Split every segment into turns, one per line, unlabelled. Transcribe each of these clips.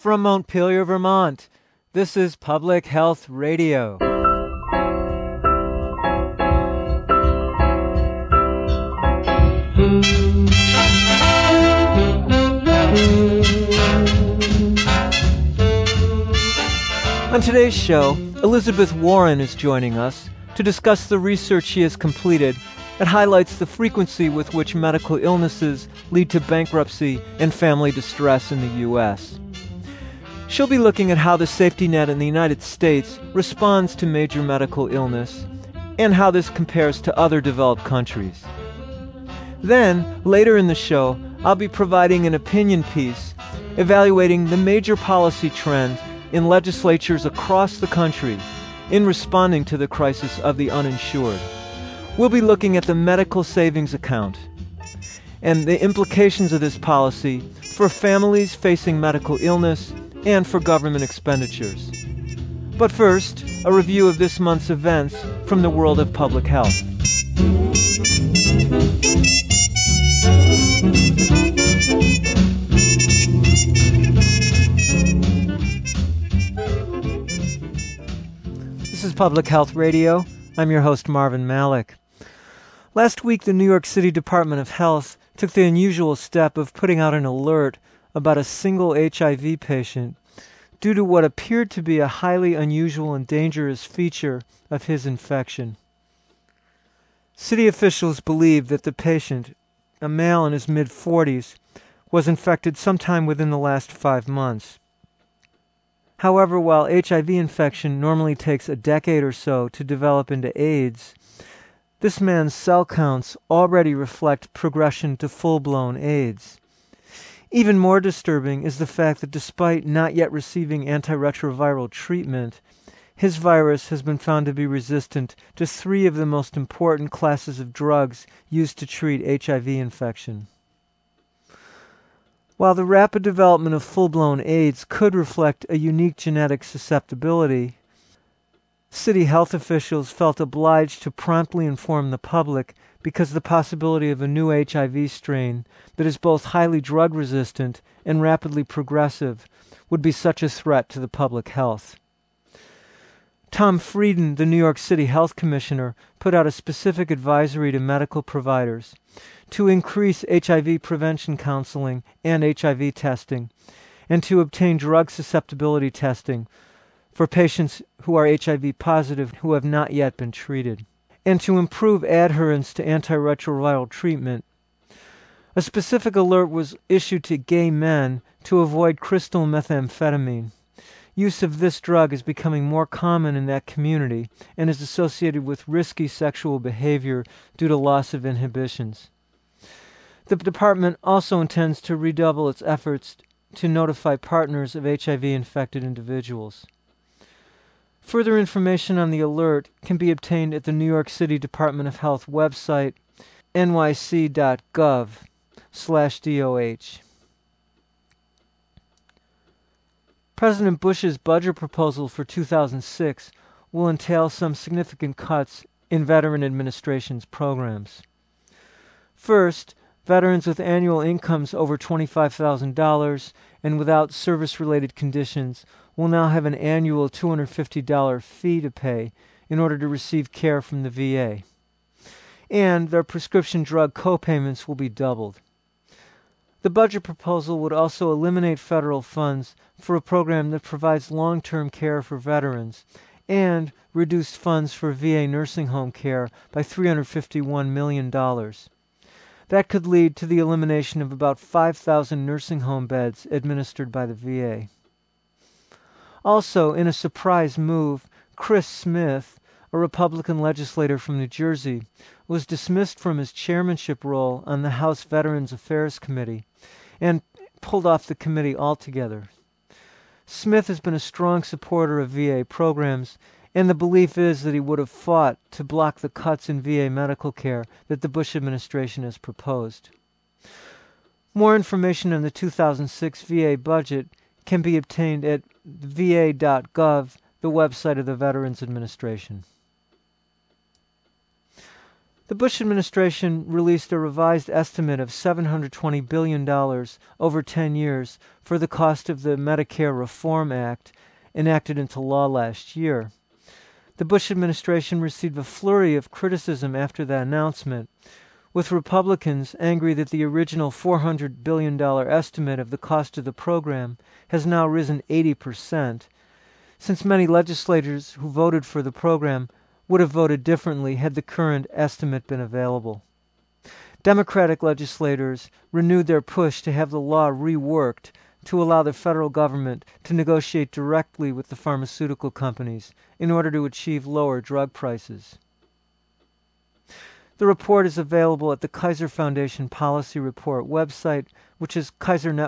From Montpelier, Vermont, this is Public Health Radio. On today's show, Elizabeth Warren is joining us to discuss the research she has completed that highlights the frequency with which medical illnesses lead to bankruptcy and family distress in the U.S. She'll be looking at how the safety net in the United States responds to major medical illness and how this compares to other developed countries. Then, later in the show, I'll be providing an opinion piece evaluating the major policy trends in legislatures across the country in responding to the crisis of the uninsured. We'll be looking at the medical savings account and the implications of this policy for families facing medical illness and for government expenditures. But first, a review of this month's events from the world of public health. This is Public Health Radio. I'm your host, Marvin Malik. Last week, the New York City Department of Health took the unusual step of putting out an alert about a single HIV patient due to what appeared to be a highly unusual and dangerous feature of his infection. City officials believe that the patient, a male in his mid-40s, was infected sometime within the last 5 months. However, while HIV infection normally takes a decade or so to develop into AIDS, this man's cell counts already reflect progression to full-blown AIDS. Even more disturbing is the fact that despite not yet receiving antiretroviral treatment, his virus has been found to be resistant to 3 of the most important classes of drugs used to treat HIV infection. While the rapid development of full-blown AIDS could reflect a unique genetic susceptibility, city health officials felt obliged to promptly inform the public because the possibility of a new HIV strain that is both highly drug-resistant and rapidly progressive would be such a threat to the public health. Tom Frieden, the New York City Health Commissioner, put out a specific advisory to medical providers to increase HIV prevention counseling and HIV testing, and to obtain drug susceptibility testing for patients who are HIV positive who have not yet been treated, and to improve adherence to antiretroviral treatment. A specific alert was issued to gay men to avoid crystal methamphetamine. Use of this drug is becoming more common in that community and is associated with risky sexual behavior due to loss of inhibitions. The department also intends to redouble its efforts to notify partners of HIV-infected individuals. Further information on the alert can be obtained at the New York City Department of Health website, nyc.gov/DOH. President Bush's budget proposal for 2006 will entail some significant cuts in Veteran Administration's programs. First, veterans with annual incomes over $25,000 and without service-related conditions will now have an annual $250 fee to pay in order to receive care from the VA. And their prescription drug co-payments will be doubled. The budget proposal would also eliminate federal funds for a program that provides long-term care for veterans and reduce funds for VA nursing home care by $351 million. That could lead to the elimination of about 5,000 nursing home beds administered by the VA. Also, in a surprise move, Chris Smith, a Republican legislator from New Jersey, was dismissed from his chairmanship role on the House Veterans Affairs Committee and pulled off the committee altogether. Smith has been a strong supporter of VA programs, and the belief is that he would have fought to block the cuts in VA medical care that the Bush administration has proposed. More information on the 2006 VA budget can be obtained at va.gov, the website of the Veterans Administration. The Bush administration released a revised estimate of $720 billion over 10 years for the cost of the Medicare Reform Act, enacted into law last year. The Bush administration received a flurry of criticism after that announcement, with Republicans angry that the original $400 billion estimate of the cost of the program has now risen 80%, since many legislators who voted for the program would have voted differently had the current estimate been available. Democratic legislators renewed their push to have the law reworked to allow the federal government to negotiate directly with the pharmaceutical companies in order to achieve lower drug prices. The report is available at the Kaiser Foundation Policy Report website, which is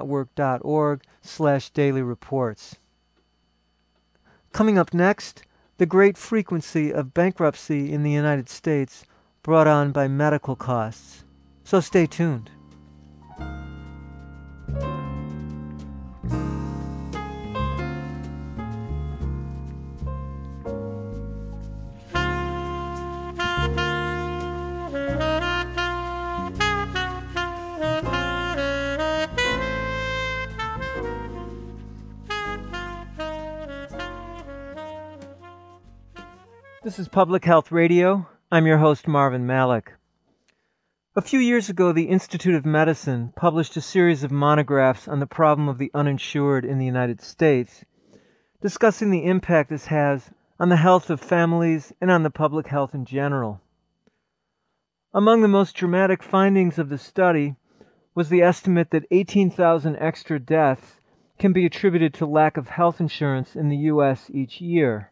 kaisernetwork.org/dailyreports. Coming up next, the great frequency of bankruptcy in the United States brought on by medical costs. So stay tuned. This is Public Health Radio. I'm your host, Marvin Malik. A few years ago, the Institute of Medicine published a series of monographs on the problem of the uninsured in the United States, discussing the impact this has on the health of families and on the public health in general. Among the most dramatic findings of the study was the estimate that 18,000 extra deaths can be attributed to lack of health insurance in the U.S. each year.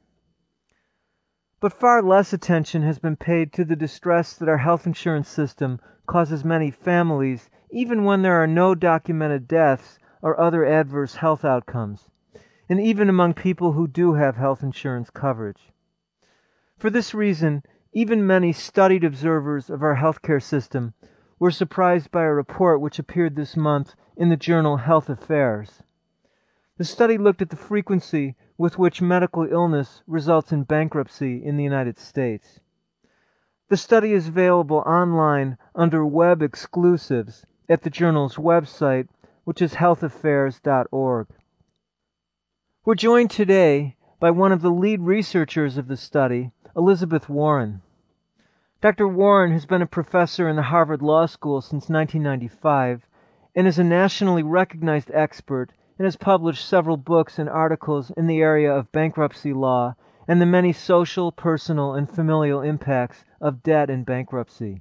But far less attention has been paid to the distress that our health insurance system causes many families, even when there are no documented deaths or other adverse health outcomes, and even among people who do have health insurance coverage. For this reason, even many studied observers of our healthcare system were surprised by a report which appeared this month in the journal Health Affairs. The study looked at the frequency with which medical illness results in bankruptcy in the United States. The study is available online under Web Exclusives at the journal's website, which is healthaffairs.org. We're joined today by one of the lead researchers of the study, Elizabeth Warren. Dr. Warren has been a professor in the Harvard Law School since 1995 and is a nationally recognized expert and has published several books and articles in the area of bankruptcy law and the many social, personal, and familial impacts of debt and bankruptcy.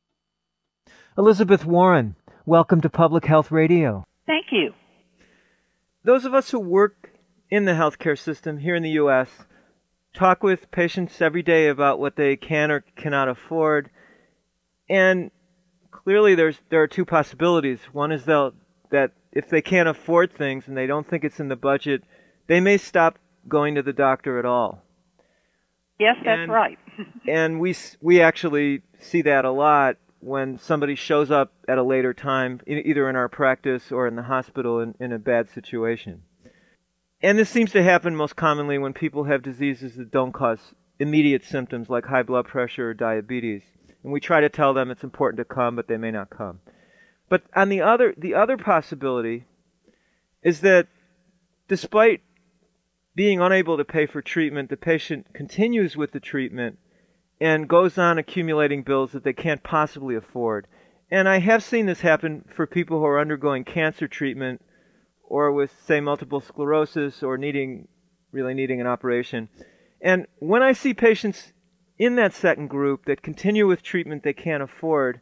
Elizabeth Warren, welcome to Public Health Radio.
Thank you.
Those of us who work in the healthcare system here in the U.S. talk with patients every day about what they can or cannot afford, and clearly there are two possibilities. One is that if they can't afford things and they don't think it's in the budget, they may stop going to the doctor at all.
Yes, that's right.
And we actually see that a lot when somebody shows up at a later time, either in our practice or in the hospital in a bad situation. And this seems to happen most commonly when people have diseases that don't cause immediate symptoms like high blood pressure or diabetes. And we try to tell them it's important to come, but they may not come. But on the other possibility is that despite being unable to pay for treatment, the patient continues with the treatment and goes on accumulating bills that they can't possibly afford. And I have seen this happen for people who are undergoing cancer treatment or with, say, multiple sclerosis or really needing an operation. And when I see patients in that second group that continue with treatment they can't afford,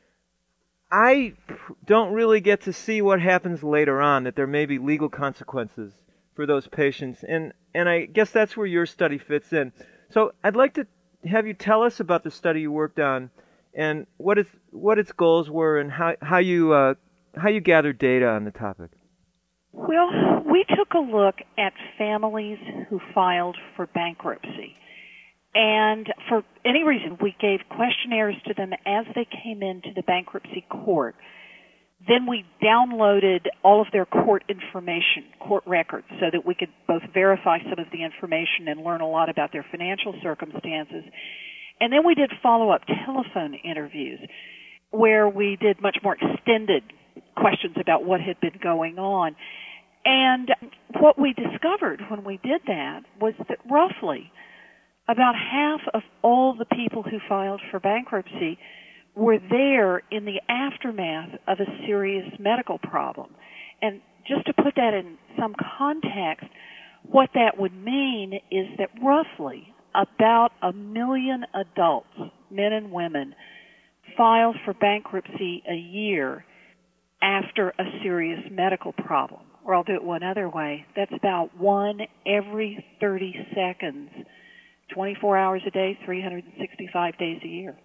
I don't really get to see what happens later on, that there may be legal consequences for those patients. And I guess that's where your study fits in. So I'd like to have you tell us about the study you worked on and what its goals were and how you gathered data on the topic.
Well, we took a look at families who filed for bankruptcy. And for any reason, we gave questionnaires to them as they came into the bankruptcy court. Then we downloaded all of their court information, court records, so that we could both verify some of the information and learn a lot about their financial circumstances. And then we did follow-up telephone interviews where we did much more extended questions about what had been going on. And what we discovered when we did that was that roughly about half of all the people who filed for bankruptcy were there in the aftermath of a serious medical problem. And just to put that in some context, what that would mean is that roughly about 1 million adults, men and women, file for bankruptcy a year after a serious medical problem. Or I'll do it one other way. That's about one every 30 seconds, 24 hours a day, 365 days a year.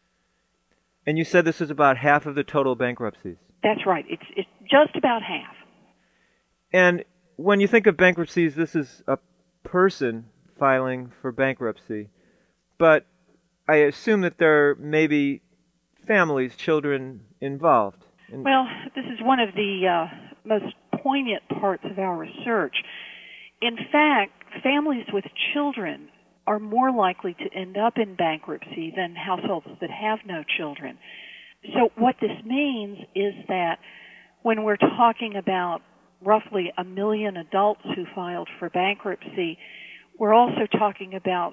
And you said this is about half of the total bankruptcies.
That's right. It's just about half.
And when you think of bankruptcies, this is a person filing for bankruptcy. But I assume that there may be families, children involved.
Well, this is one of the most poignant parts of our research. In fact, families with children are more likely to end up in bankruptcy than households that have no children. So what this means is that when we're talking about roughly 1 million adults who filed for bankruptcy, we're also talking about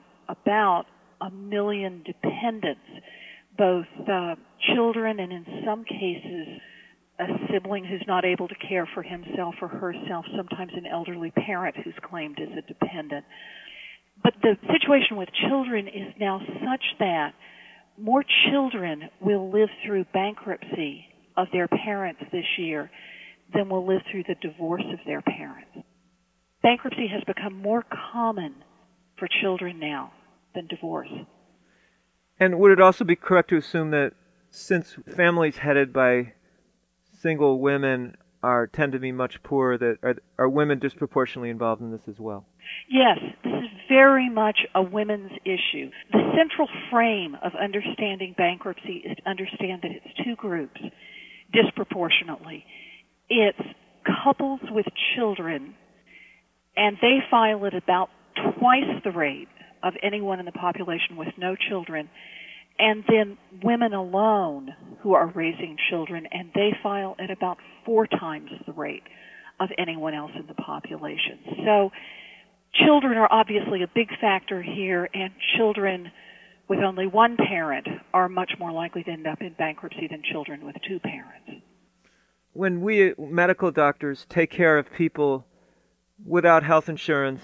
1 million dependents, both children and in some cases a sibling who's not able to care for himself or herself, sometimes an elderly parent who's claimed as a dependent. But the situation with children is now such that more children will live through bankruptcy of their parents this year than will live through the divorce of their parents. Bankruptcy has become more common for children now than divorce.
And would it also be correct to assume that since families headed by single women tend to be much poorer, that are women disproportionately involved in this as well?
Yes, this is very much a women's issue. The central frame of understanding bankruptcy is to understand that it's two groups disproportionately. It's couples with children, and they file at about twice the rate of anyone in the population with no children, and then women alone who are raising children, and they file at about 4 times the rate of anyone else in the population. So children are obviously a big factor here, and children with only one parent are much more likely to end up in bankruptcy than children with 2 parents.
When we medical doctors take care of people without health insurance,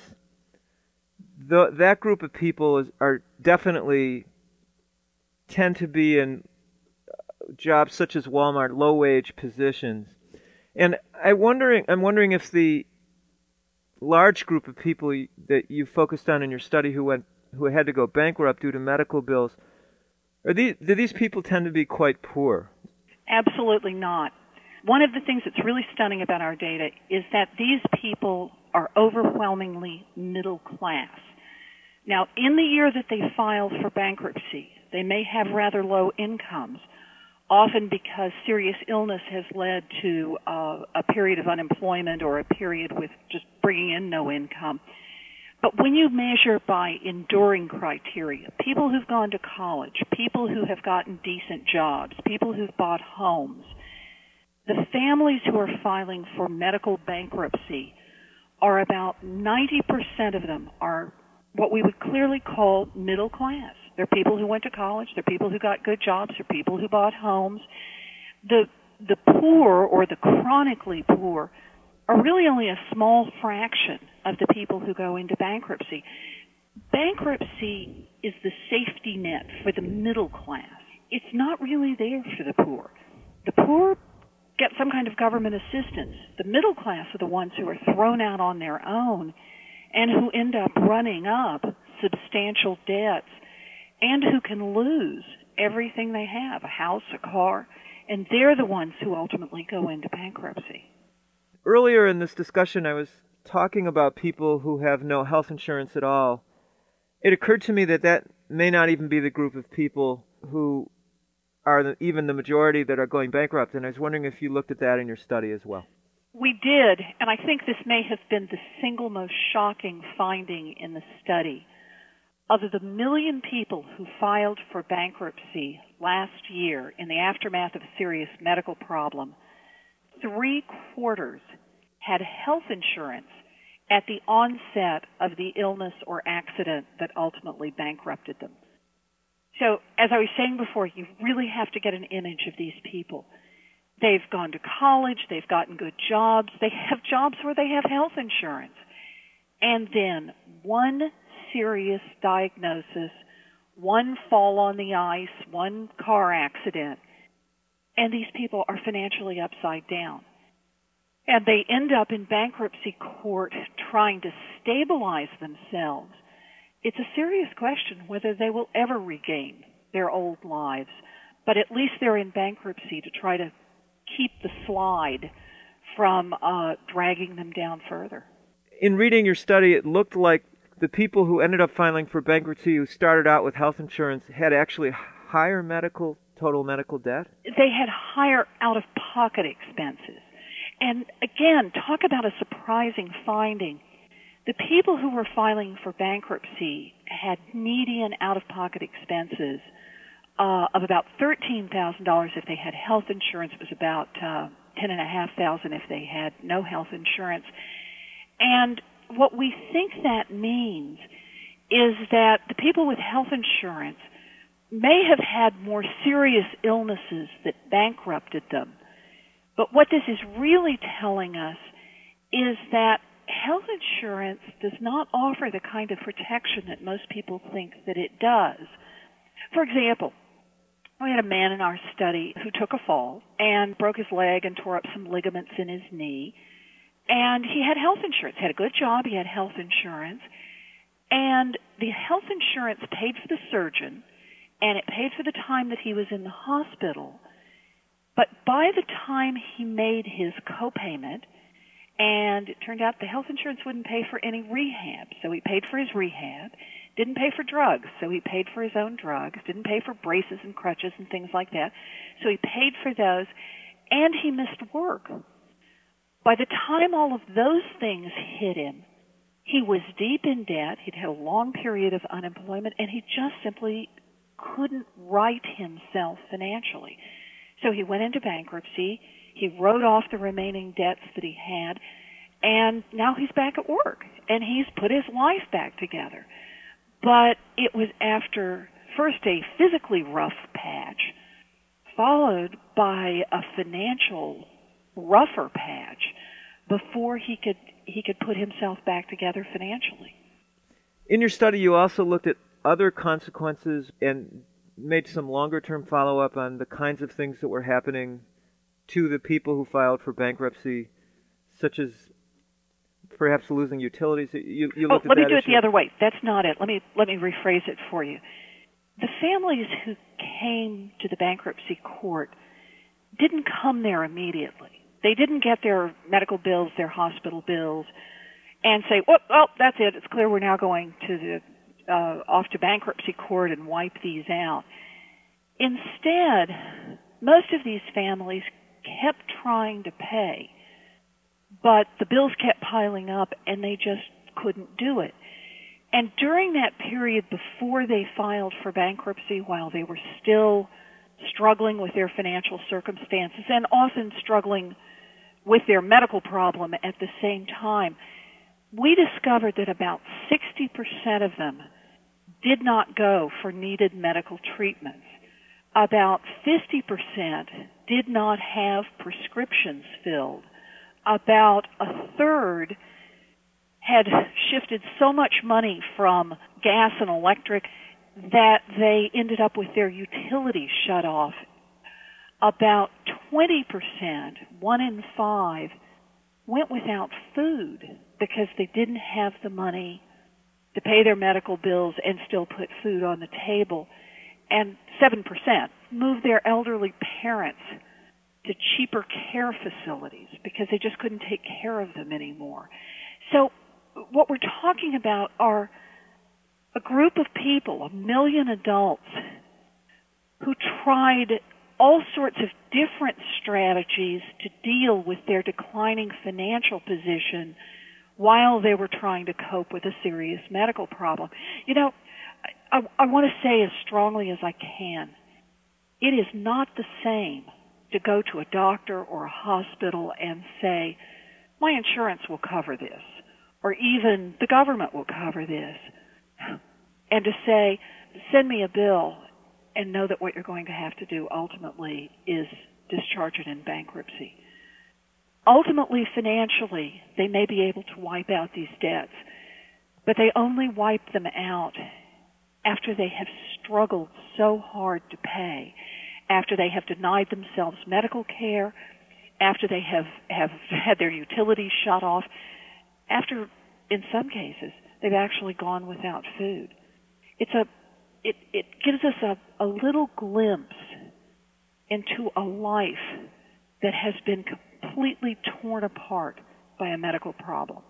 that group of people are definitely tend to be in jobs such as Walmart, low-wage positions. And I'm wondering if the large group of people that you focused on in your study who had to go bankrupt due to medical bills, do these people tend to be quite poor?
Absolutely not. One of the things that's really stunning about our data is that these people are overwhelmingly middle class. Now, in the year that they filed for bankruptcy, they may have rather low incomes, often because serious illness has led to a period of unemployment or a period with just bringing in no income. But when you measure by enduring criteria, people who've gone to college, people who have gotten decent jobs, people who've bought homes, the families who are filing for medical bankruptcy are about 90% of them are what we would clearly call middle class. They're people who went to college, they're people who got good jobs, they're people who bought homes. The poor or the chronically poor are really only a small fraction of the people who go into bankruptcy. Bankruptcy is the safety net for the middle class. It's not really there for the poor. The poor get some kind of government assistance. The middle class are the ones who are thrown out on their own and who end up running up substantial debts and who can lose everything they have, a house, a car, and they're the ones who ultimately go into bankruptcy.
Earlier in this discussion, I was talking about people who have no health insurance at all. It occurred to me that may not even be the group of people who are even the majority that are going bankrupt, and I was wondering if you looked at that in your study as well.
We did, and I think this may have been the single most shocking finding in the study. Of the million people who filed for bankruptcy last year in the aftermath of a serious medical problem, 3/4 had health insurance at the onset of the illness or accident that ultimately bankrupted them. So, as I was saying before, you really have to get an image of these people. They've gone to college, they've gotten good jobs, they have jobs where they have health insurance. And then one serious diagnosis, one fall on the ice, one car accident, and these people are financially upside down. And they end up in bankruptcy court trying to stabilize themselves. It's a serious question whether they will ever regain their old lives, but at least they're in bankruptcy to try to keep the slide from dragging them down further.
In reading your study, it looked like the people who ended up filing for bankruptcy who started out with health insurance had actually higher total medical debt?
They had higher out-of-pocket expenses. And again, talk about a surprising finding. The people who were filing for bankruptcy had median out-of-pocket expenses of about $13,000 if they had health insurance. It was about $10,500 if they had no health insurance. And what we think that means is that the people with health insurance may have had more serious illnesses that bankrupted them. But what this is really telling us is that health insurance does not offer the kind of protection that most people think that it does. For example, we had a man in our study who took a fall and broke his leg and tore up some ligaments in his knee. And he had health insurance, had a good job, he had health insurance. And the health insurance paid for the surgeon, and it paid for the time that he was in the hospital. But by the time he made his copayment, and it turned out the health insurance wouldn't pay for any rehab, so he paid for his rehab, didn't pay for drugs, so he paid for his own drugs, didn't pay for braces and crutches and things like that, so he paid for those, and he missed work. By the time all of those things hit him, he was deep in debt, he'd had a long period of unemployment, and he just simply couldn't right himself financially. So he went into bankruptcy, he wrote off the remaining debts that he had, and now he's back at work, and he's put his life back together. But it was after first a physically rough patch, followed by a financial rougher patch before he could put himself back together financially.
In your study, you also looked at other consequences and made some longer-term follow-up on the kinds of things that were happening to the people who filed for bankruptcy, such as perhaps losing utilities. You looked at
let me
that
do it
issue?
the other way. That's not it. Let me rephrase it for you. The families who came to the bankruptcy court didn't come there immediately. They didn't get their medical bills, their hospital bills, and say, "Well, that's it. It's clear we're now going to the off to bankruptcy court and wipe these out." Instead, most of these families kept trying to pay, but the bills kept piling up and they just couldn't do it. And during that period before they filed for bankruptcy, while they were still struggling with their financial circumstances and often struggling with their medical problem at the same time, we discovered that about 60% of them did not go for needed medical treatments. About 50% did not have prescriptions filled. About a third had shifted so much money from gas and electric that they ended up with their utilities shut off. About 20%, 1 in 5, went without food because they didn't have the money to pay their medical bills and still put food on the table. And 7% moved their elderly parents to cheaper care facilities because they just couldn't take care of them anymore. So what we're talking about are a group of people, 1 million adults, who tried all sorts of different strategies to deal with their declining financial position while they were trying to cope with a serious medical problem. You know, I want to say as strongly as I can, it is not the same to go to a doctor or a hospital and say, my insurance will cover this, or even the government will cover this, and to say, send me a bill and know that what you're going to have to do ultimately is discharge it in bankruptcy. Ultimately, financially, they may be able to wipe out these debts, but they only wipe them out after they have struggled so hard to pay, after they have denied themselves medical care, after they have had their utilities shut off, after, in some cases, they've actually gone without food. It gives us a little glimpse into a life that has been completely torn apart by a medical problem.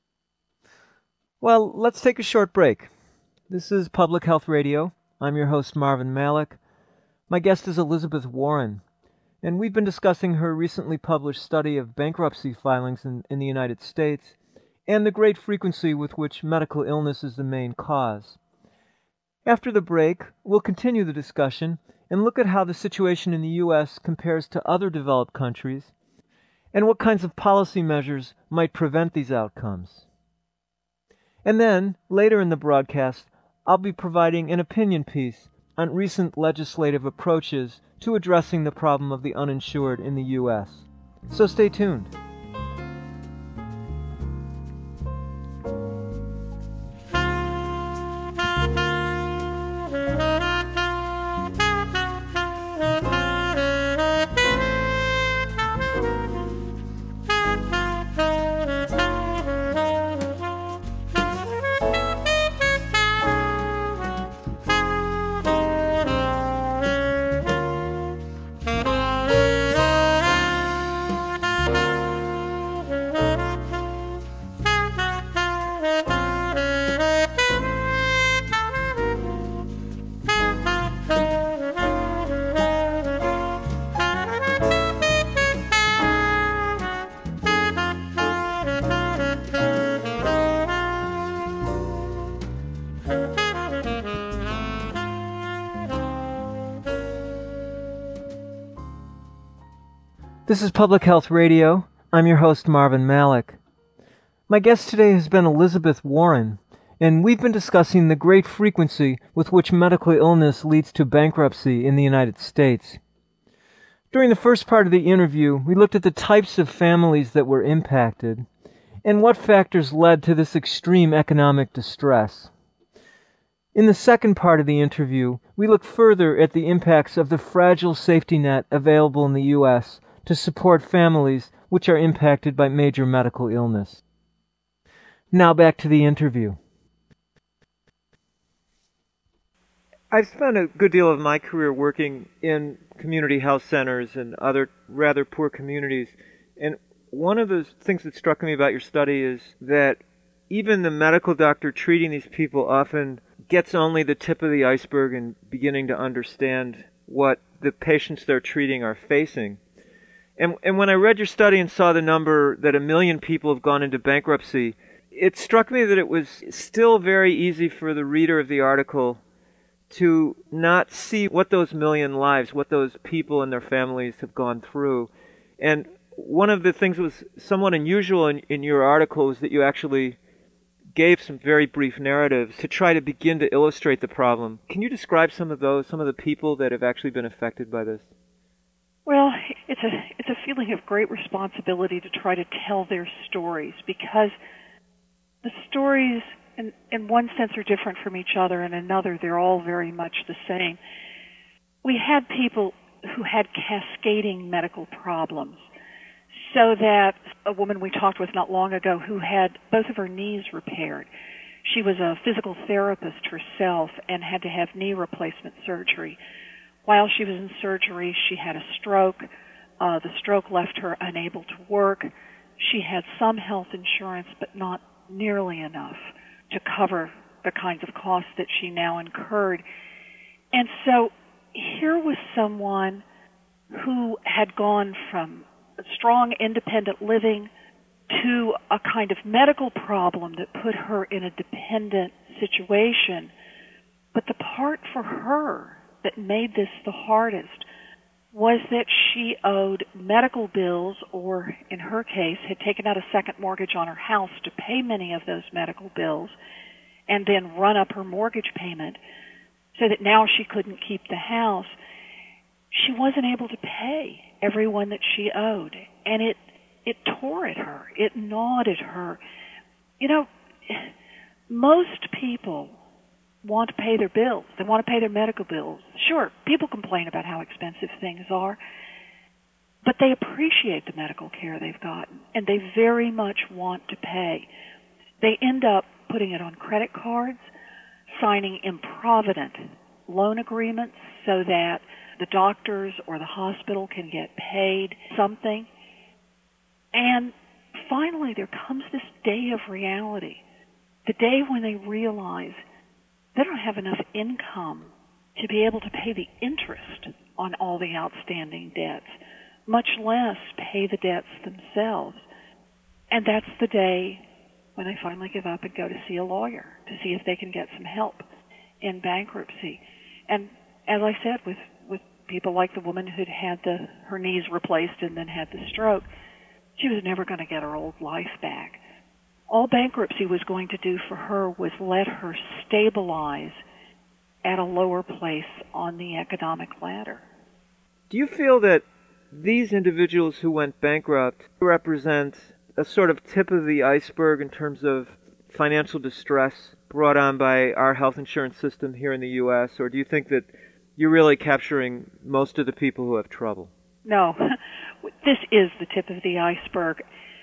Well, let's take a short break. This is Public Health Radio. I'm your host, Marvin Malik. My guest is Elizabeth Warren, and we've been discussing her recently published study of bankruptcy filings in the United States and the great frequency with which medical illness is the main cause. After the break, we'll continue the discussion and look at how the situation in the U.S. compares to other developed countries and what kinds of policy measures might prevent these outcomes. And then, later in the broadcast, I'll be providing an opinion piece on recent legislative approaches to addressing the problem of the uninsured in the U.S. So stay tuned. This is Public Health Radio. I'm your host, Marvin Malik. My guest today has been Elizabeth Warren, and we've been discussing the great frequency with which medical illness leads to bankruptcy in the United States. During the first part of the interview, we looked at the types of families that were impacted and what factors led to this extreme economic distress. In the second part of the interview, we looked further at the impacts of the fragile safety net available in the U.S. to support families which are impacted by major medical illness. Now back to the interview.
I've spent a good deal of my career working in community health centers and other rather poor communities, and one of the things that struck me about your study is that even the medical doctor treating these people often gets only the tip of the iceberg in beginning to understand what the patients they're treating are facing. And when I read your study and saw the number that 1 million people have gone into bankruptcy, it struck me that it was still very easy for the reader of the article to not see what those 1 million lives, what those people and their families have gone through. And one of the things that was somewhat unusual in your article was that you actually gave some very brief narratives to try to begin to illustrate the problem. Can you describe some of the people that have actually been affected by this?
Well, it's a feeling of great responsibility to try to tell their stories, because the stories in one sense are different from each other, in another they're all very much the same. We had people who had cascading medical problems, so that a woman we talked with not long ago who had both of her knees repaired. She was a physical therapist herself and had to have knee replacement surgery. While she was in surgery, she had a stroke. The stroke left her unable to work. She had some health insurance, but not nearly enough to cover the kinds of costs that she now incurred. And so here was someone who had gone from strong independent living to a kind of medical problem that put her in a dependent situation. But the part for her that made this the hardest was that she owed medical bills, or in her case, had taken out a second mortgage on her house to pay many of those medical bills and then run up her mortgage payment so that now she couldn't keep the house. She wasn't able to pay everyone that she owed, and it tore at her. It gnawed at her. You know, most people want to pay their bills. They want to pay their medical bills. Sure, people complain about how expensive things are, but they appreciate the medical care they've gotten, and they very much want to pay. They end up putting it on credit cards, signing improvident loan agreements so that the doctors or the hospital can get paid something. And finally, there comes this day of reality, the day when they realize they don't have enough income to be able to pay the interest on all the outstanding debts, much less pay the debts themselves. And that's the day when they finally give up and go to see a lawyer to see if they can get some help in bankruptcy. And as I said, with people like the woman who'd had her knees replaced and then had the stroke, she was never going to get her old life back. All bankruptcy was going to do for her was let her stabilize at a lower place on the economic ladder.
Do you feel that these individuals who went bankrupt represent a sort of tip of the iceberg in terms of financial distress brought on by our health insurance system here in the U.S., or do you think that you're really capturing most of the people who have trouble?
No, this is the tip of the iceberg.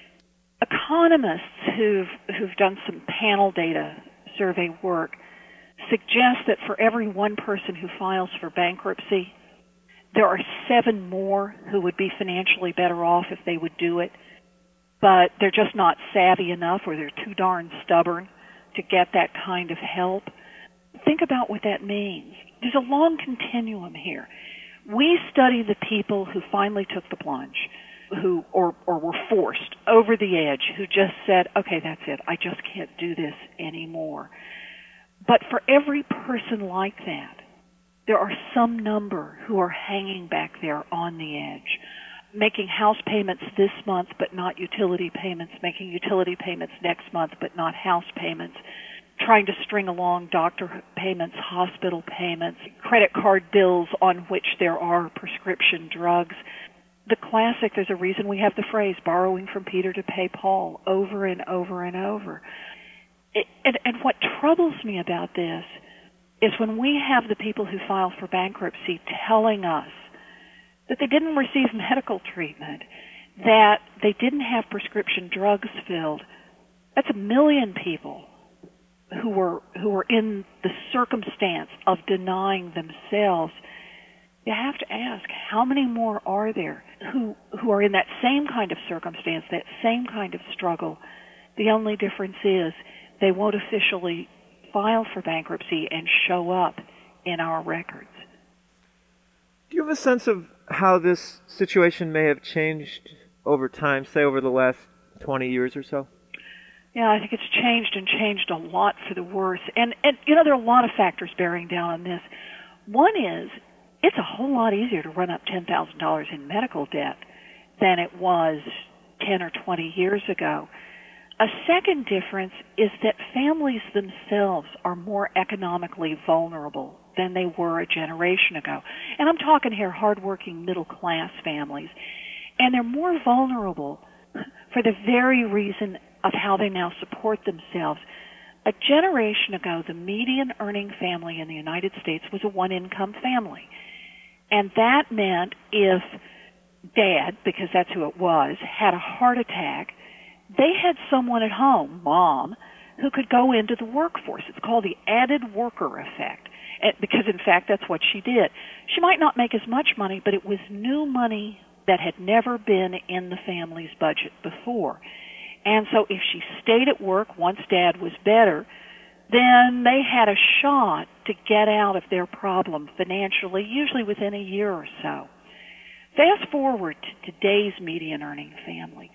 Economists who've done some panel data survey work suggest that for every one person who files for bankruptcy, there are 7 more who would be financially better off if they would do it, but they're just not savvy enough, or they're too darn stubborn to get that kind of help. Think about what that means. There's a long continuum here. We study the people who finally took the plunge, who or were forced over the edge, who just said, okay, that's it, I just can't do this anymore. But for every person like that, there are some number who are hanging back there on the edge, making house payments this month but not utility payments, making utility payments next month but not house payments, trying to string along doctor payments, hospital payments, credit card bills on which there are prescription drugs. The classic, there's a reason we have the phrase, borrowing from Peter to pay Paul, over and over and over. And what troubles me about this is when we have the people who file for bankruptcy telling us that they didn't receive medical treatment, that they didn't have prescription drugs filled. That's 1 million people who were in the circumstance of denying themselves. You have to ask, how many more are there who are in that same kind of circumstance, that same kind of struggle? The only difference is they won't officially file for bankruptcy and show up in our records.
Do you have a sense of how this situation may have changed over time, say over the last 20 years or so?
Yeah, I think it's changed a lot for the worse. And you know, there are a lot of factors bearing down on this. One is, it's a whole lot easier to run up $10,000 in medical debt than it was 10 or 20 years ago. A second difference is that families themselves are more economically vulnerable than they were a generation ago. And I'm talking here hardworking middle-class families. And they're more vulnerable for the very reason of how they now support themselves. A generation ago, the median earning family in the United States was a one-income family. And that meant if Dad, because that's who it was, had a heart attack, they had someone at home, Mom, who could go into the workforce. It's called the added worker effect, because in fact that's what she did. She might not make as much money, but it was new money that had never been in the family's budget before. And so if she stayed at work once Dad was better, then they had a shot to get out of their problem financially, usually within a year or so. Fast forward to today's median earning family.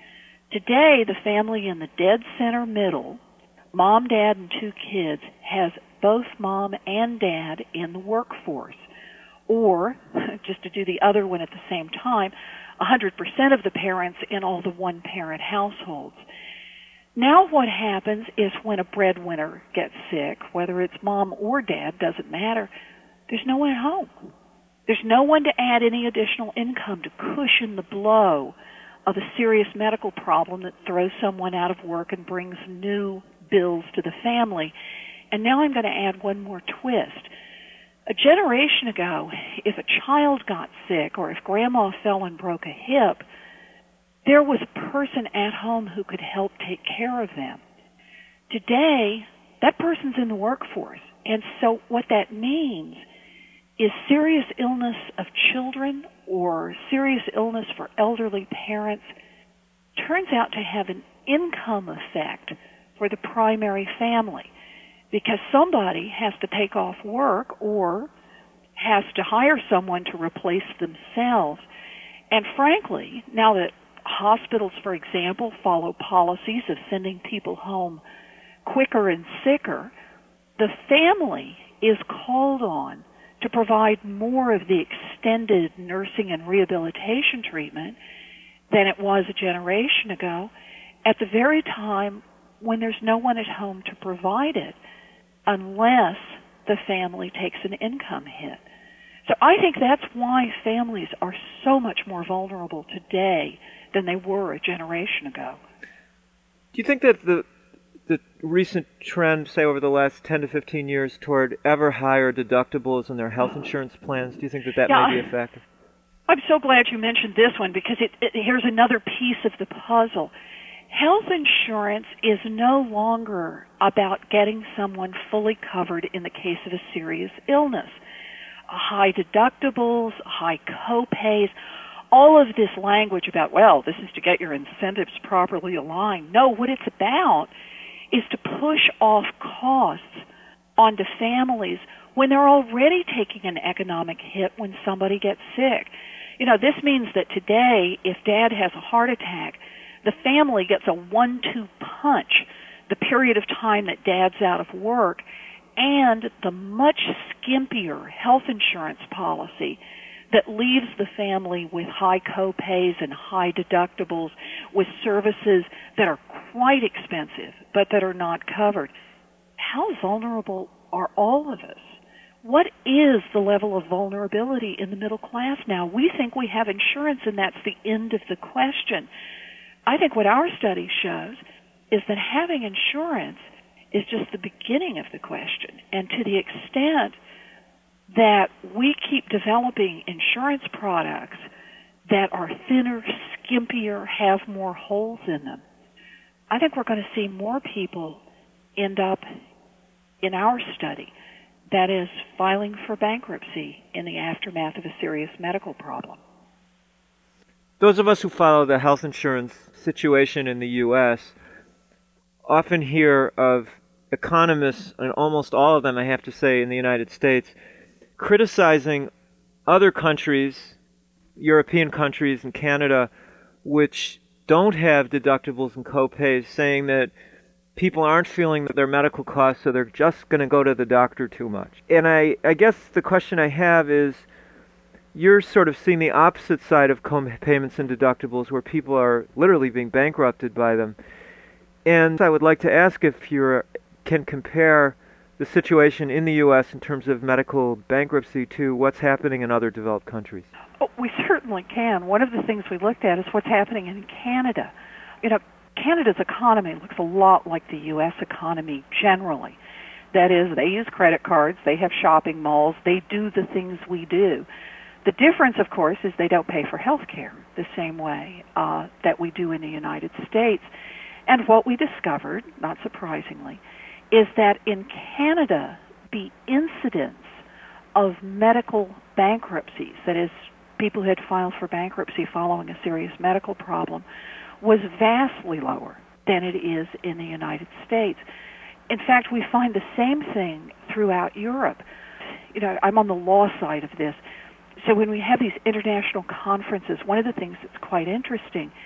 Today, the family in the dead center middle, mom, dad, and 2 kids, has both mom and dad in the workforce. Or, just to do the other one at the same time, 100% of the parents in all the one-parent households. Now what happens is when a breadwinner gets sick, whether it's mom or dad, doesn't matter, there's no one at home. There's no one to add any additional income to cushion the blow of a serious medical problem that throws someone out of work and brings new bills to the family. And now I'm going to add one more twist. A generation ago, if a child got sick or if grandma fell and broke a hip, there was a person at home who could help take care of them. Today, that person's in the workforce. And so what that means is serious illness of children or serious illness for elderly parents turns out to have an income effect for the primary family, because somebody has to take off work or has to hire someone to replace themselves. And frankly, now that hospitals, for example, follow policies of sending people home quicker and sicker, the family is called on to provide more of the extended nursing and rehabilitation treatment than it was a generation ago, at the very time when there's no one at home to provide it, unless the family takes an income hit. So I think that's why families are so much more vulnerable today than they were a generation ago.
Do you think that the recent trend, say over the last 10 to 15 years, toward ever higher deductibles in their health insurance plans, do you think that may be a factor?
I'm so glad you mentioned this one, because here's another piece of the puzzle. Health insurance is no longer about getting someone fully covered in the case of a serious illness. High deductibles, high co-pays, all of this language about, well, this is to get your incentives properly aligned. No, what it's about is to push off costs onto families when they're already taking an economic hit when somebody gets sick. You know, this means that today, if dad has a heart attack, the family gets a 1-2 punch the period of time that dad's out of work, and the much skimpier health insurance policy that leaves the family with high co-pays and high deductibles, with services that are quite expensive but that are not covered. How vulnerable are all of us? What is the level of vulnerability in the middle class now? We think we have insurance and that's the end of the question. I think what our study shows is that having insurance is just the beginning of the question. And to the extent that we keep developing insurance products that are thinner, skimpier, have more holes in them, I think we're going to see more people end up in our study, that is, filing for bankruptcy in the aftermath of a serious medical problem.
Those of us who follow the health insurance situation in the U.S. often hear of economists, and almost all of them, I have to say, in the United States, criticizing other countries, European countries and Canada, which don't have deductibles and co-pays, saying that people aren't feeling their medical costs, so they're just going to go to the doctor too much. And I guess the question I have is, you're sort of seeing the opposite side of co-payments and deductibles, where people are literally being bankrupted by them. And I would like to ask if you can compare the situation in the U.S. in terms of medical bankruptcy to what's happening in other developed countries.
Oh, we certainly can. One of the things we looked at is what's happening in Canada. You know, Canada's economy looks a lot like the U.S. economy generally. That is, they use credit cards, they have shopping malls, they do the things we do. The difference, of course, is they don't pay for health care the same way that we do in the United States. And what we discovered, not surprisingly, is that in Canada, the incidence of medical bankruptcies, that is, people who had filed for bankruptcy following a serious medical problem, was vastly lower than it is in the United States. In fact, we find the same thing throughout Europe. You know, I'm on the law side of this. So when we have these international conferences, one of the things that's quite interesting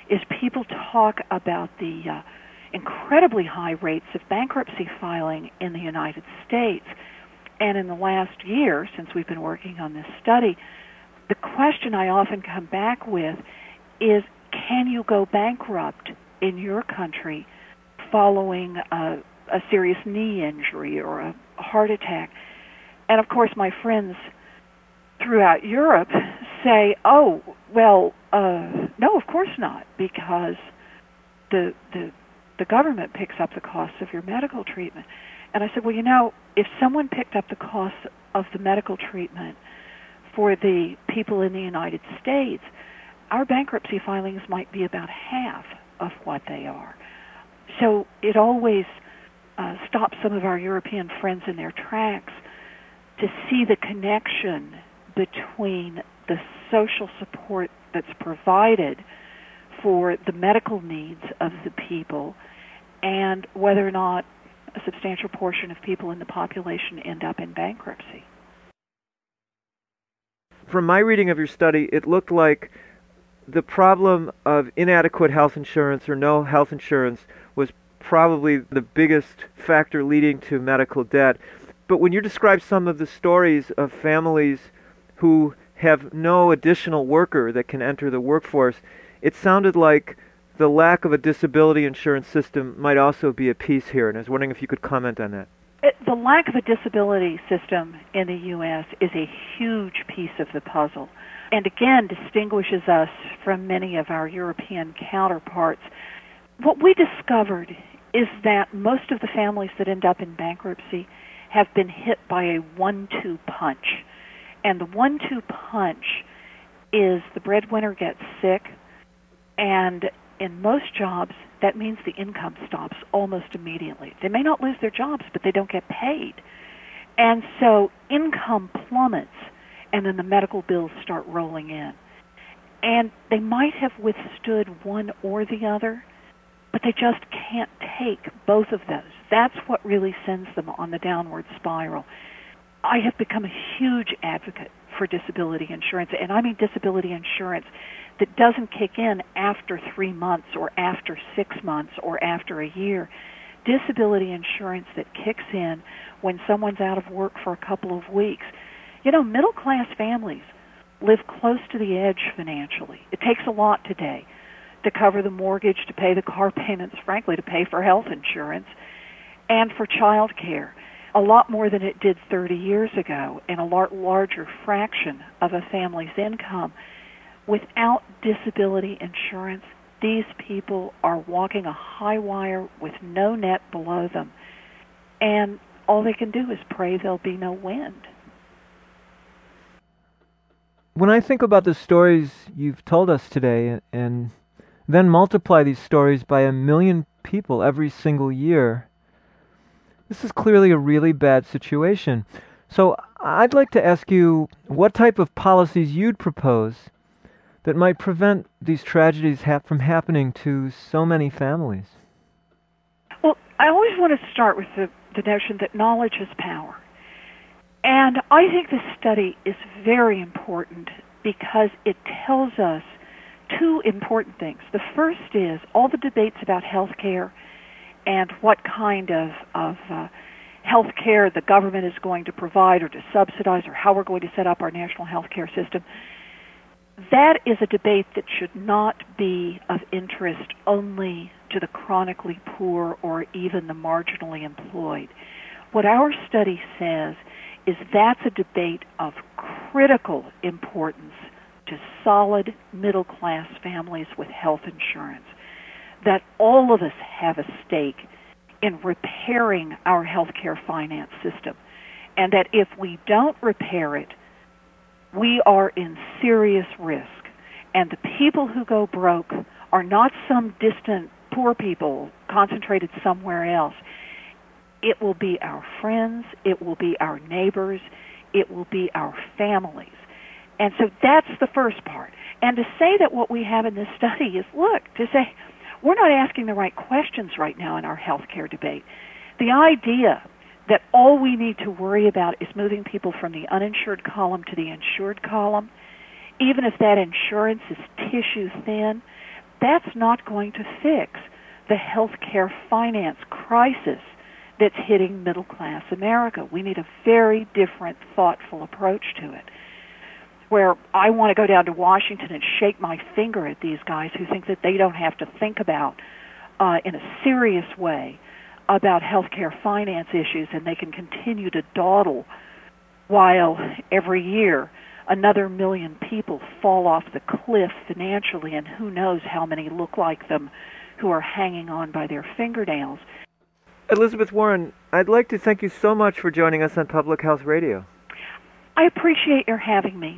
is people talk about the incredibly high rates of bankruptcy filing in the United States. And in the last year, since we've been working on this study, the question I often come back with is, can you go bankrupt in your country following a serious knee injury or a heart attack? And of course, my friends throughout Europe say, oh, well, no, of course not, because the government picks up the costs of your medical treatment. And I said, well, you know, if someone picked up the costs of the medical treatment for the people in the United States, our bankruptcy filings might be about half of what they are. So it always stops some of our European friends in their tracks to see the connection between the social support that's provided for the medical needs of the people and whether or not a substantial portion of people in the population end up in bankruptcy.
From my reading of your study, it looked like the problem of inadequate health insurance or no health insurance was probably the biggest factor leading to medical debt. But when you describe some of the stories of families who have no additional worker that can enter the workforce, it sounded like the lack of a disability insurance system might also be a piece here, and I was wondering if you could comment on that.
The lack of a disability system in the U.S. is a huge piece of the puzzle, and again distinguishes us from many of our European counterparts. What we discovered is that most of the families that end up in bankruptcy have been hit by a 1-2 punch. And the 1-2 punch is the breadwinner gets sick, and in most jobs, that means the income stops almost immediately. They may not lose their jobs, but they don't get paid. And so income plummets, and then the medical bills start rolling in. And they might have withstood one or the other, but they just can't take both of those. That's what really sends them on the downward spiral. I have become a huge advocate for disability insurance, and I mean disability insurance that doesn't kick in after 3 months or after 6 months or after a year. Disability insurance that kicks in when someone's out of work for a couple of weeks. You know, middle-class families live close to the edge financially. It takes a lot today to cover the mortgage, to pay the car payments, frankly, to pay for health insurance, and for child care. A lot more than it did 30 years ago, and a lot larger fraction of a family's income. Without disability insurance, these people are walking a high wire with no net below them, and all they can do is pray there'll be no wind.
When I think about the stories you've told us today, and then multiply these stories by 1 million people every single year, this is clearly a really bad situation. So I'd like to ask you what type of policies you'd propose that might prevent these tragedies from happening to so many families.
Well, I always want to start with the notion that knowledge is power. And I think this study is very important because it tells us two important things. The first is all the debates about health care and what kind of health care the government is going to provide or to subsidize or how we're going to set up our national health care system. That is a debate that should not be of interest only to the chronically poor or even the marginally employed. What our study says is that's a debate of critical importance to solid middle-class families with health insurance, that all of us have a stake in repairing our health care finance system, and that if we don't repair it, we are in serious risk. And the people who go broke are not some distant poor people concentrated somewhere else. It will be our friends, it will be our neighbors, it will be our families. And so that's the first part. And to say that what we have in this study is, look, to say we're not asking the right questions right now in our health care debate. The idea that all we need to worry about is moving people from the uninsured column to the insured column, even if that insurance is tissue thin, that's not going to fix the healthcare finance crisis that's hitting middle-class America. We need a very different, thoughtful approach to it, where I want to go down to Washington and shake my finger at these guys who think that they don't have to think about, in a serious way, about healthcare finance issues, and they can continue to dawdle while every year another million people fall off the cliff financially, and who knows how many look like them who are hanging on by their fingernails.
Elizabeth Warren, I'd like to thank you so much for joining us on Public Health Radio.
I appreciate your having me.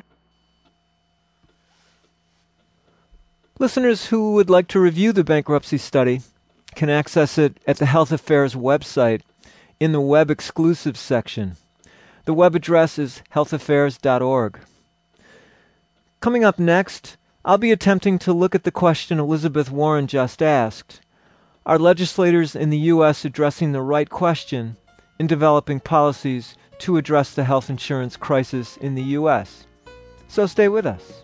Listeners who would like to review the bankruptcy study can access it at the Health Affairs website in the Web Exclusives section. The web address is healthaffairs.org. Coming up next, I'll be attempting to look at the question Elizabeth Warren just asked. Are legislators in the U.S. addressing the right question in developing policies to address the health insurance crisis in the U.S.? So stay with us.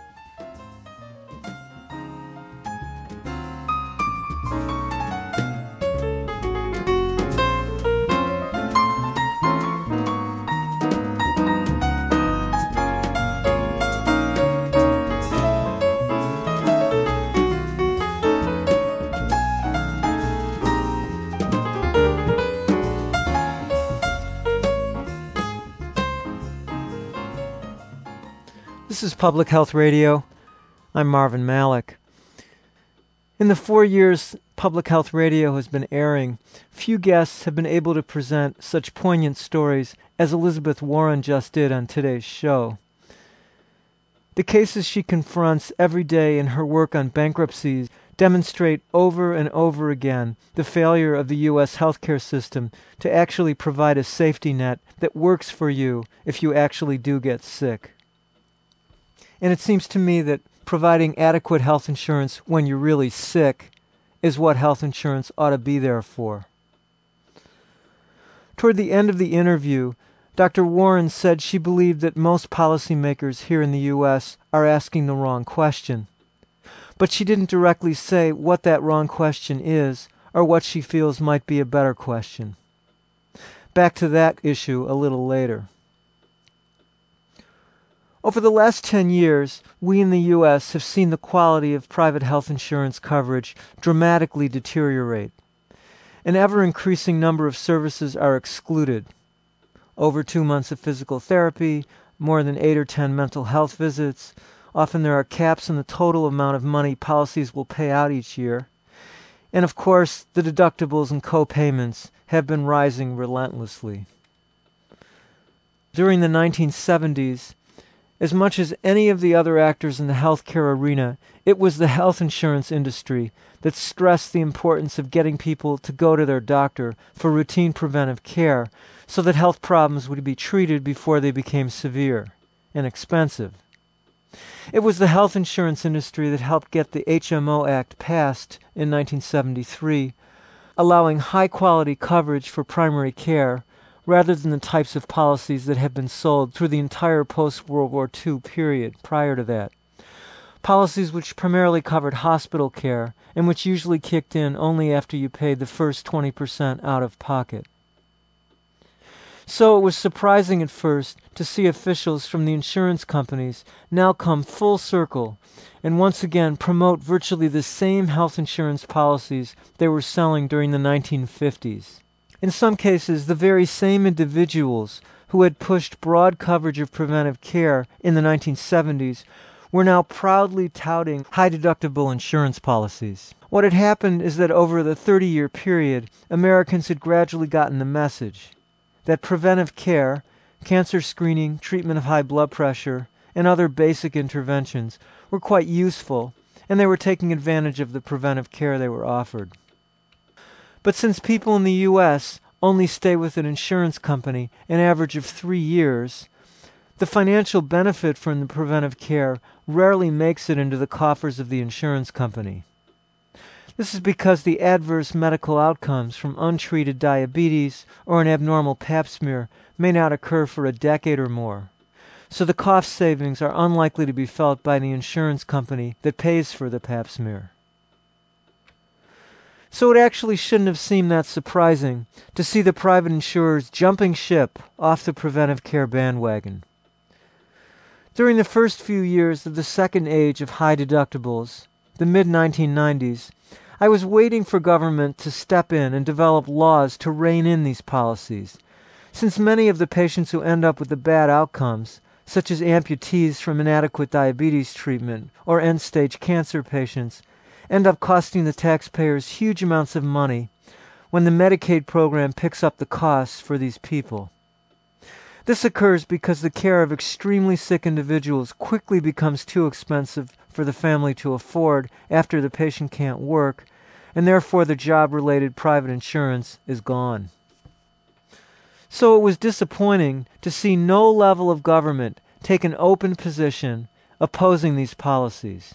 This is Public Health Radio. I'm Marvin Malik. In the 4 years Public Health Radio has been airing, few guests have been able to present such poignant stories as Elizabeth Warren just did on today's show. The cases she confronts every day in her work on bankruptcies demonstrate over and over again the failure of the U.S. healthcare system to actually provide a safety net that works for you if you actually do get sick. And it seems to me that providing adequate health insurance when you're really sick is what health insurance ought to be there for. Toward the end of the interview, Dr. Warren said she believed that most policymakers here in the U.S. are asking the wrong question. But she didn't directly say what that wrong question is or what she feels might be a better question. Back to that issue a little later. Over the last 10 years, we in the U.S. have seen the quality of private health insurance coverage dramatically deteriorate. An ever-increasing number of services are excluded. Over 2 months of physical therapy, more than 8 or 10 mental health visits. Often there are caps on the total amount of money policies will pay out each year. And of course, the deductibles and co-payments have been rising relentlessly. During the 1970s, as much as any of the other actors in the healthcare arena, it was the health insurance industry that stressed the importance of getting people to go to their doctor for routine preventive care so that health problems would be treated before they became severe and expensive. It was the health insurance industry that helped get the HMO Act passed in 1973, allowing high-quality coverage for primary care rather than the types of policies that have been sold through the entire post-World War II period prior to that. Policies which primarily covered hospital care and which usually kicked in only after you paid the first 20% out of pocket. So it was surprising at first to see officials from the insurance companies now come full circle and once again promote virtually the same health insurance policies they were selling during the 1950s. In some cases, the very same individuals who had pushed broad coverage of preventive care in the 1970s were now proudly touting high-deductible insurance policies. What had happened is that over the 30-year period, Americans had gradually gotten the message that preventive care, cancer screening, treatment of high blood pressure, and other basic interventions were quite useful, and they were taking advantage of the preventive care they were offered. But since people in the U.S. only stay with an insurance company an average of 3 years, the financial benefit from the preventive care rarely makes it into the coffers of the insurance company. This is because the adverse medical outcomes from untreated diabetes or an abnormal pap smear may not occur for a decade or more. So the cost savings are unlikely to be felt by the insurance company that pays for the pap smear. So it actually shouldn't have seemed that surprising to see the private insurers jumping ship off the preventive care bandwagon. During the first few years of the second age of high deductibles, the mid-1990s, I was waiting for government to step in and develop laws to rein in these policies, since many of the patients who end up with the bad outcomes, such as amputees from inadequate diabetes treatment or end-stage cancer patients, end up costing the taxpayers huge amounts of money when the Medicaid program picks up the costs for these people. This occurs because the care of extremely sick individuals quickly becomes too expensive for the family to afford after the patient can't work, and therefore the job-related private insurance is gone. So it was disappointing to see no level of government take an open position opposing these policies.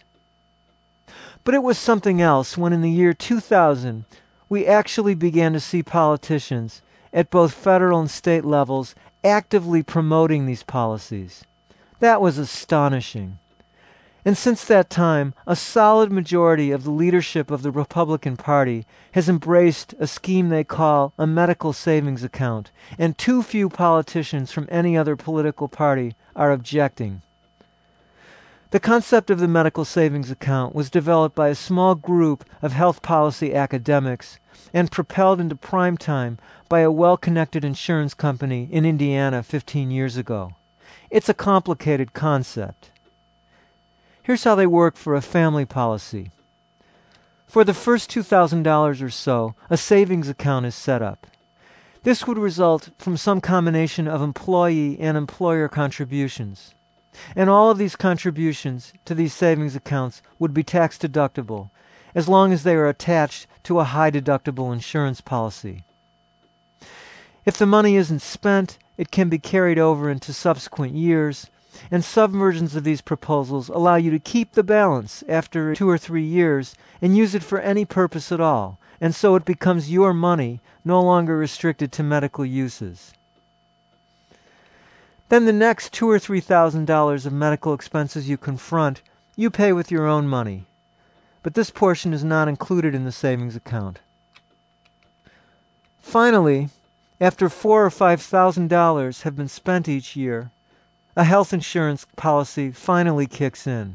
But it was something else when in the year 2000 we actually began to see politicians at both federal and state levels actively promoting these policies. That was astonishing. And since that time, a solid majority of the leadership of the Republican Party has embraced a scheme they call a medical savings account, and too few politicians from any other political party are objecting. The concept of the medical savings account was developed by a small group of health policy academics and propelled into prime time by a well-connected insurance company in Indiana 15 years ago. It's a complicated concept. Here's how they work for a family policy. For the first $2,000 or so, a savings account is set up. This would result from some combination of employee and employer contributions. And all of these contributions to these savings accounts would be tax deductible, as long as they are attached to a high deductible insurance policy. If the money isn't spent, it can be carried over into subsequent years, and some versions of these proposals allow you to keep the balance after 2 or 3 years and use it for any purpose at all, and so it becomes your money, no longer restricted to medical uses. Then the next $2,000 or $3,000 of medical expenses you confront, you pay with your own money. But this portion is not included in the savings account. Finally, after $4,000 or $5,000 have been spent each year, a health insurance policy finally kicks in.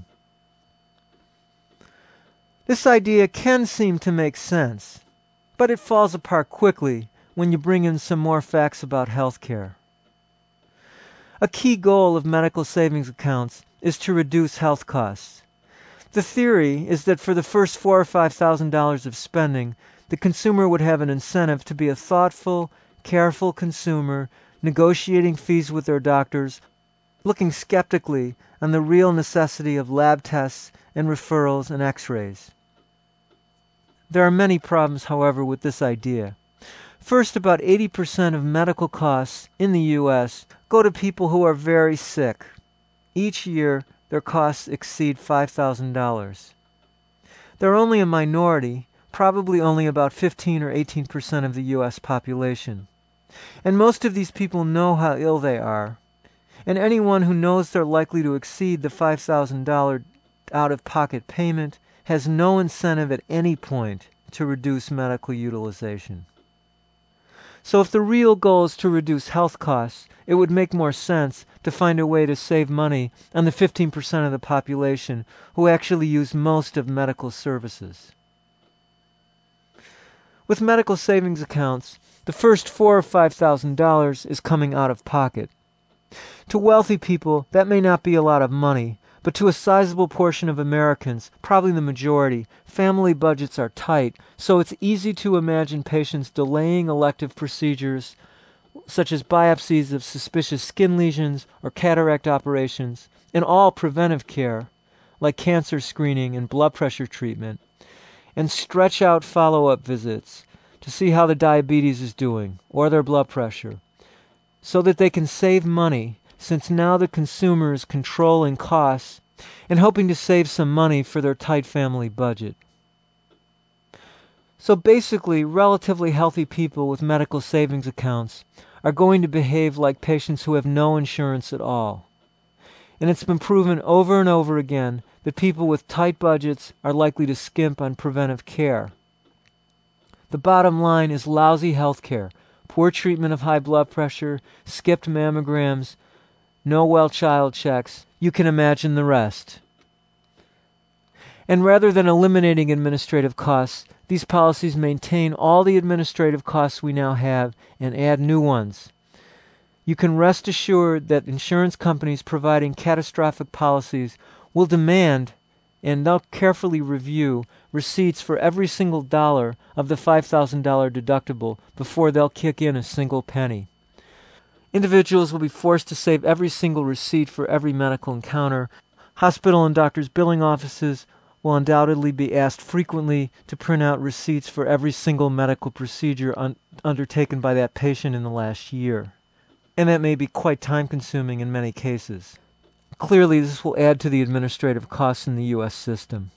This idea can seem to make sense, but it falls apart quickly when you bring in some more facts about healthcare. A key goal of medical savings accounts is to reduce health costs. The theory is that for the first $4,000 or $5,000 of spending, the consumer would have an incentive to be a thoughtful, careful consumer, negotiating fees with their doctors, looking skeptically on the real necessity of lab tests and referrals and x-rays. There are many problems, however, with this idea. First, about 80% of medical costs in the U.S. go to people who are very sick. Each year, their costs exceed $5,000. They're only a minority, probably only about 15 or 18% of the U.S. population. And most of these people know how ill they are. And anyone who knows they're likely to exceed the $5,000 out-of-pocket payment has no incentive at any point to reduce medical utilization. So if the real goal is to reduce health costs, it would make more sense to find a way to save money on the 15% of the population who actually use most of medical services. With medical savings accounts, the first $4,000 or $5,000 is coming out of pocket. To wealthy people, that may not be a lot of money, but to a sizable portion of Americans, probably the majority, family budgets are tight, so it's easy to imagine patients delaying elective procedures such as biopsies of suspicious skin lesions or cataract operations, and all preventive care, like cancer screening and blood pressure treatment, and stretch out follow-up visits to see how the diabetes is doing or their blood pressure, so that they can save money, since now the consumer is controlling costs and hoping to save some money for their tight family budget. So basically, relatively healthy people with medical savings accounts are going to behave like patients who have no insurance at all. And it's been proven over and over again that people with tight budgets are likely to skimp on preventive care. The bottom line is lousy health care, poor treatment of high blood pressure, skipped mammograms, no well-child checks. You can imagine the rest. And rather than eliminating administrative costs, these policies maintain all the administrative costs we now have and add new ones. You can rest assured that insurance companies providing catastrophic policies will demand, and they'll carefully review, receipts for every single dollar of the $5,000 deductible before they'll kick in a single penny. Individuals will be forced to save every single receipt for every medical encounter. Hospital and doctors' billing offices will undoubtedly be asked frequently to print out receipts for every single medical procedure undertaken by that patient in the last year. And that may be quite time-consuming in many cases. Clearly, this will add to the administrative costs in the U.S. system.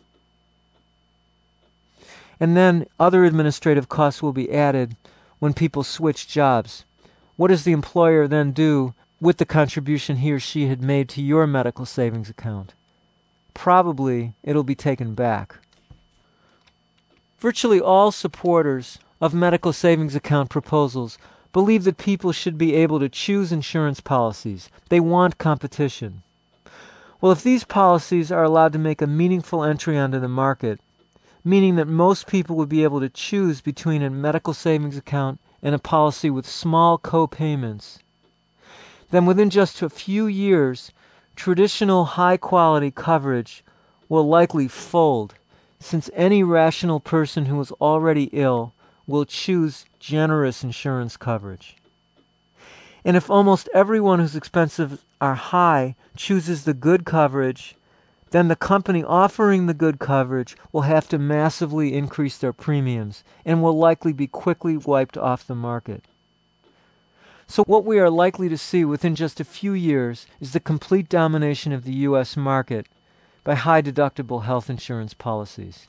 And then other administrative costs will be added when people switch jobs. What does the employer then do with the contribution he or she had made to your medical savings account? Probably it'll be taken back. Virtually all supporters of medical savings account proposals believe that people should be able to choose insurance policies. They want competition. Well, if these policies are allowed to make a meaningful entry onto the market, meaning that most people would be able to choose between a medical savings account and a policy with small co-payments, then within just a few years, traditional high-quality coverage will likely fold, since any rational person who is already ill will choose generous insurance coverage. And if almost everyone whose expenses are high chooses the good coverage, then the company offering the good coverage will have to massively increase their premiums and will likely be quickly wiped off the market. So what we are likely to see within just a few years is the complete domination of the U.S. market by high-deductible health insurance policies.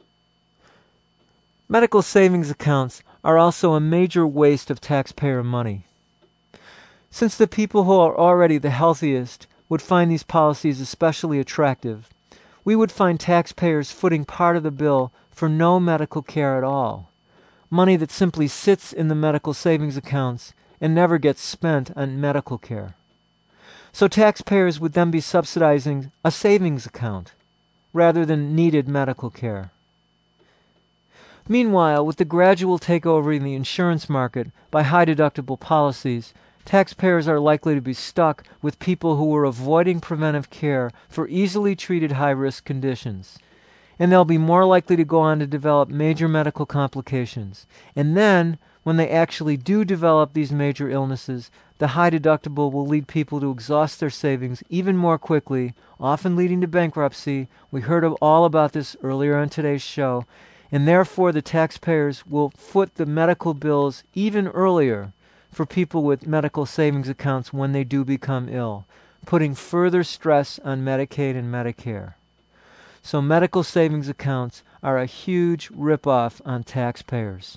Medical savings accounts are also a major waste of taxpayer money. Since the people who are already the healthiest would find these policies especially attractive, we would find taxpayers footing part of the bill for no medical care at all, money that simply sits in the medical savings accounts and never gets spent on medical care. So taxpayers would then be subsidizing a savings account rather than needed medical care. Meanwhile, with the gradual takeover in the insurance market by high-deductible policies, taxpayers are likely to be stuck with people who are avoiding preventive care for easily treated high-risk conditions, and they'll be more likely to go on to develop major medical complications. And then, when they actually do develop these major illnesses, the high deductible will lead people to exhaust their savings even more quickly, often leading to bankruptcy. We heard all about this earlier on today's show, and therefore the taxpayers will foot the medical bills even earlier for people with medical savings accounts when they do become ill, putting further stress on Medicaid and Medicare. So medical savings accounts are a huge ripoff on taxpayers.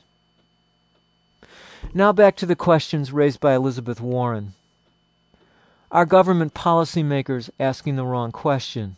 Now back to the questions raised by Elizabeth Warren. Are government policymakers asking the wrong question?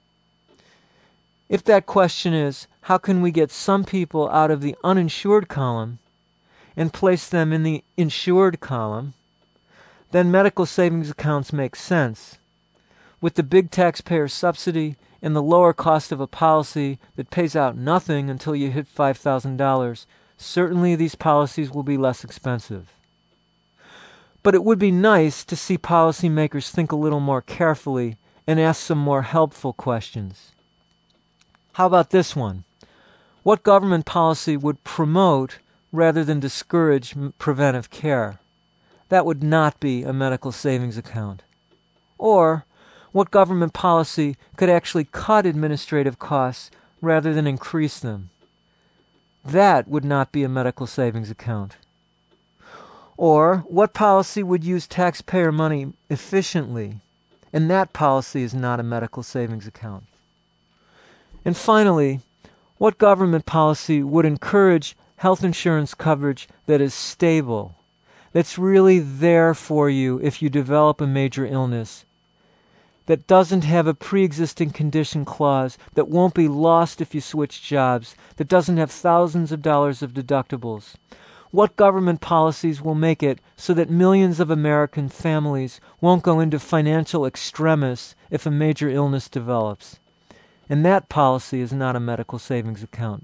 If that question is, how can we get some people out of the uninsured column and place them in the insured column, then medical savings accounts make sense. With the big taxpayer subsidy and the lower cost of a policy that pays out nothing until you hit $5,000, certainly these policies will be less expensive. But it would be nice to see policymakers think a little more carefully and ask some more helpful questions. How about this one? What government policy would promote rather than discourage preventive care? That would not be a medical savings account. Or, what government policy could actually cut administrative costs rather than increase them? That would not be a medical savings account. Or, what policy would use taxpayer money efficiently? And that policy is not a medical savings account. And finally, what government policy would encourage health insurance coverage that is stable, that's really there for you if you develop a major illness, that doesn't have a pre-existing condition clause, that won't be lost if you switch jobs, that doesn't have thousands of dollars of deductibles? What government policies will make it so that millions of American families won't go into financial extremis if a major illness develops? And that policy is not a medical savings account.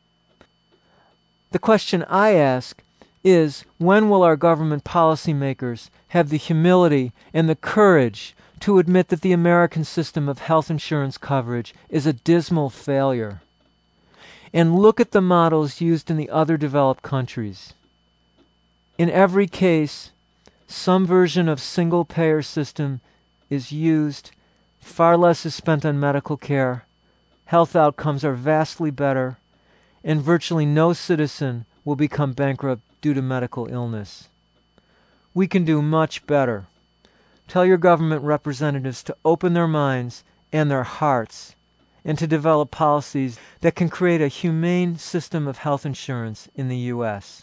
The question I ask is, when will our government policymakers have the humility and the courage to admit that the American system of health insurance coverage is a dismal failure? And look at the models used in the other developed countries. In every case, some version of single-payer system is used, far less is spent on medical care, health outcomes are vastly better, and virtually no citizen will become bankrupt due to medical illness. We can do much better. Tell your government representatives to open their minds and their hearts and to develop policies that can create a humane system of health insurance in the U.S.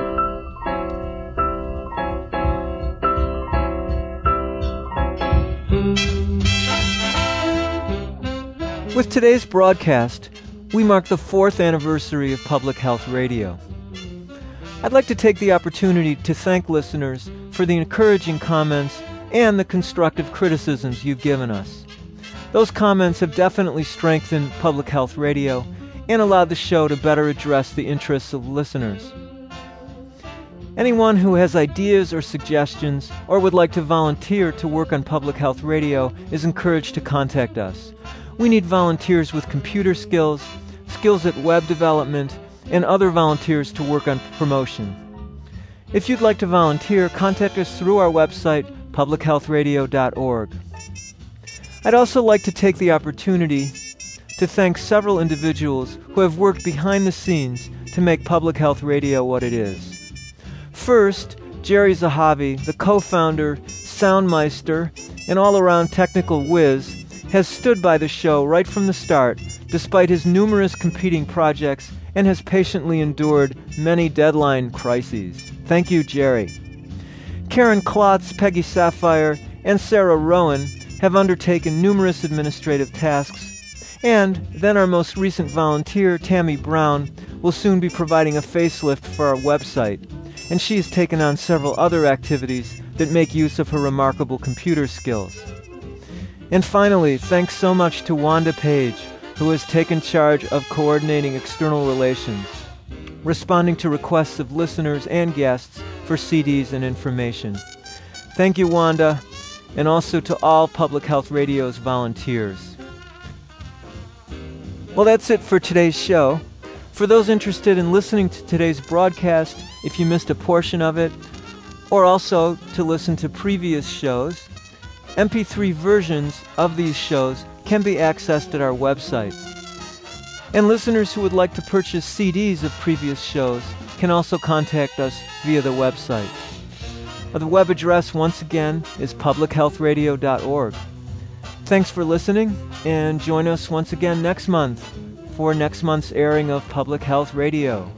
With today's broadcast, we mark the 4th anniversary of Public Health Radio. I'd like to take the opportunity to thank listeners for the encouraging comments and the constructive criticisms you've given us. Those comments have definitely strengthened Public Health Radio and allowed the show to better address the interests of listeners. Anyone who has ideas or suggestions or would like to volunteer to work on Public Health Radio is encouraged to contact us. We need volunteers with computer skills, skills at web development, and other volunteers to work on promotion. If you'd like to volunteer, contact us through our website, publichealthradio.org. I'd also like to take the opportunity to thank several individuals who have worked behind the scenes to make Public Health Radio what it is. First, Jerry Zahavi, the co-founder, soundmeister, and all-around technical whiz, has stood by the show right from the start, despite his numerous competing projects, and has patiently endured many deadline crises. Thank you, Jerry. Karen Klotz, Peggy Sapphire, and Sarah Rowan have undertaken numerous administrative tasks, and then our most recent volunteer, Tammy Brown, will soon be providing a facelift for our website, and she has taken on several other activities that make use of her remarkable computer skills. And finally, thanks so much to Wanda Page, who has taken charge of coordinating external relations, responding to requests of listeners and guests for CDs and information. Thank you, Wanda, and also to all Public Health Radio's volunteers. Well, that's it for today's show. For those interested in listening to today's broadcast, if you missed a portion of it, or also to listen to previous shows, MP3 versions of these shows can be accessed at our website. And listeners who would like to purchase CDs of previous shows can also contact us via the website. The web address, once again, is publichealthradio.org. Thanks for listening, and join us once again next month for next month's airing of Public Health Radio.